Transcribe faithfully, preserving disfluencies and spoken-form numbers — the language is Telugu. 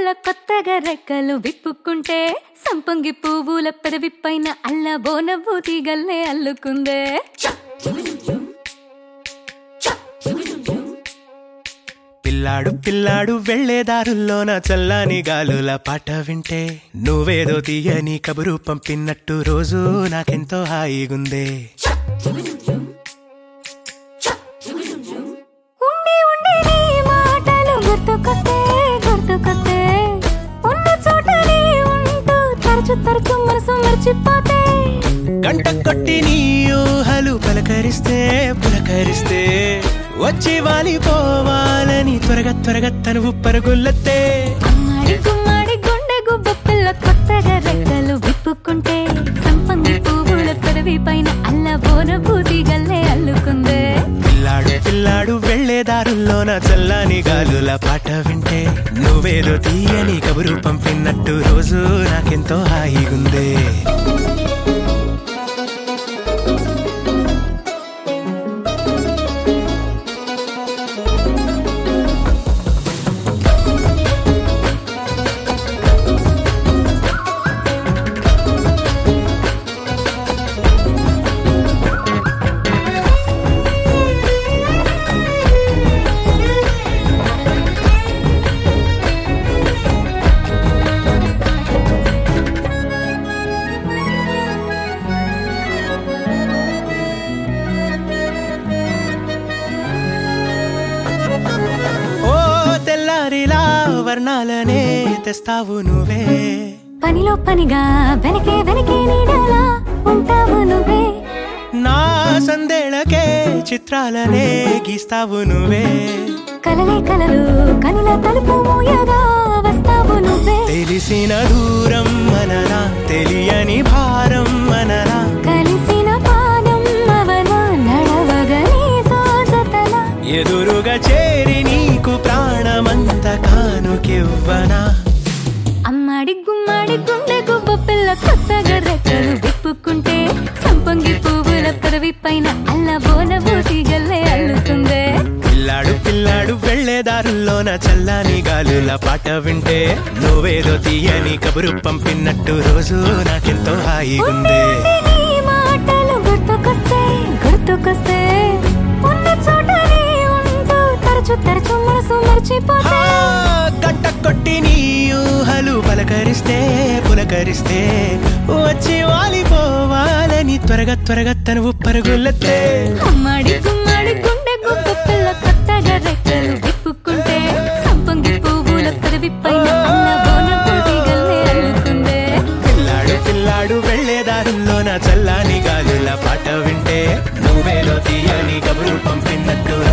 పిల్ల కొత్తగా రెక్కలు విప్పుకుంటే సంపంగి పువ్వుల పెదవి పైన అల్లబోనవ్వు తీగల్లే అల్లుకుందే. పిల్లాడు పిల్లాడు వెళ్లేదారుల్లోన చల్లని గాలుల పాట వింటే నువ్వేదో తీయని కబురు పంపినట్టు రోజు నాకెంతో హాయిగుందే. ఉండి ఉండి నీ మాటలు గుర్తుకొస్తే గుర్తుకొస్తే ఉన్న చోటనే ఉంటూ తరచు తరచు మనసు మర్చిపోతే గంట కొట్టి నీ ఊహలు పలకరిస్తే పులకరిస్తే వచ్చి వాలిపోవాలని త్వరగా త్వరగా తనువు పరుగులెత్తే. అమ్మాడి గుమ్మాడి గుండె గుబ్బ పిల్ల కొత్తగా రెక్కలు విప్పుకుంటే సంపంగి పువ్వుల పెదవి పైన అల్లబోనవ్వు తీగల్లే అల్లుకుందే. పిల్లాడు పిల్లాడు వెళ్లేదారుల్లోన చల్లని గాలుల పాట వింటే నువ్వేదో తీయని కబురు పంపినట్టు రోజు నాకెంతో హాయిగుందే. తెల్లారిలా వర్ణాలనే తెస్తావు నువ్వే, పనిలో పనిగా వెనకే వెనకే నీడలా ఉంటావు నువ్వే. నా సందేళకే చిత్రాలనే గీస్తావు నువ్వే, కలలే కలలు కనుల తలుపు మూయగా వస్తావు నువ్వే. తెలిసిన దూరం మనరా తెలియని భారం మనరా కలిసిన పాదం అవన నడవగా నీతో జతలా ఎదురుగా చేరి నీకు ప్రాణమంత కానుకివ్వనా. అమ్మాడి గుమ్మాడి గుండె గుబ్బ పిల్ల కొత్తగా రెక్కలు విప్పుకుంటే సంపంగి పువ్వుల పెదవి పైన అల్లబోనవ్వు తీగల్లే అల్లుకుందే. పిల్లాడు పిల్లాడు వెళ్లేదారుల్లోన చల్లని గాలుల పాట వింటే నువ్వేదో తీయని కబురు పంపినట్టు రోజు నాకెంతో హాయిగుందే. నీ మాటలు గుర్తుకొస్తే గుర్తుకొస్తే ఉన్న చోటనే ఉంటూ తరచు తరచు మనసు మర్చిపోతే గంట కొట్టి నీ ఊహలు పలకరిస్తే పులకరిస్తే వచ్చి వాలిపోవాలని త్వరగా త్వరగా తనువు పరుగులెత్తే. అమ్మాడి గుమ్మాడి గుండె గుబ్బ పిల్ల కొత్తగా రెక్కలు విప్పుకుంటే సంపంగి పువ్వుల పెదవి పైన అల్లబోనవ్వు తీగల్లే అల్లుకుందే. పిల్లాడు పిల్లాడు వెళ్లేదారుల్లోన చల్లని గాలుల పాట వింటే నువ్వేదో తీయని కబురు పంపినట్టు